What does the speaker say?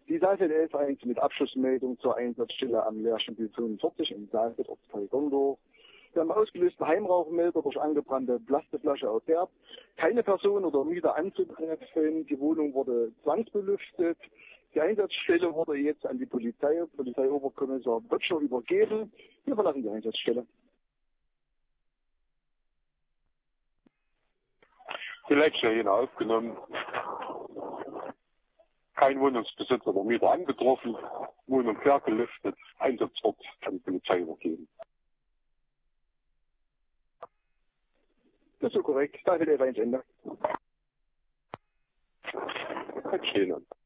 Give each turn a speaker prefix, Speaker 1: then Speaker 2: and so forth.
Speaker 1: Die Saalfeld 11 mit Abschlussmeldung zur Einsatzstelle am Lehrstück 45 in Saalfeld, Ortsteil Gondorf. Wir haben ausgelöste Heimrauchmelder durch angebrannte Plastikflasche aus Herd. Keine Person oder Mieter anzutreffen. Die Wohnung wurde zwangsbelüftet. Die Einsatzstelle wurde jetzt an die Polizeioberkommissar Böttcher übergeben. Wir verlassen die Einsatzstelle.
Speaker 2: Die Leckstelle aufgenommen. Kein Wohnungsbesitzer oder Mieter angetroffen. Wohnung fair gelüftet. Einsatzort an die Polizei übergeben.
Speaker 1: Das ist so korrekt. Da wird er ins Ende.
Speaker 2: Stehen.